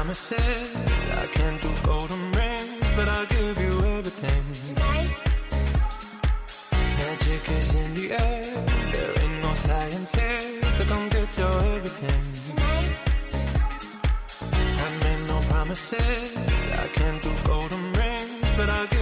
promises. I can't do golden rings, but I'll give you everything. Tonight. Magic is in the air. There ain't no science here, so come get your everything. Tonight. I made no promises. I can't do golden rings, but I'll give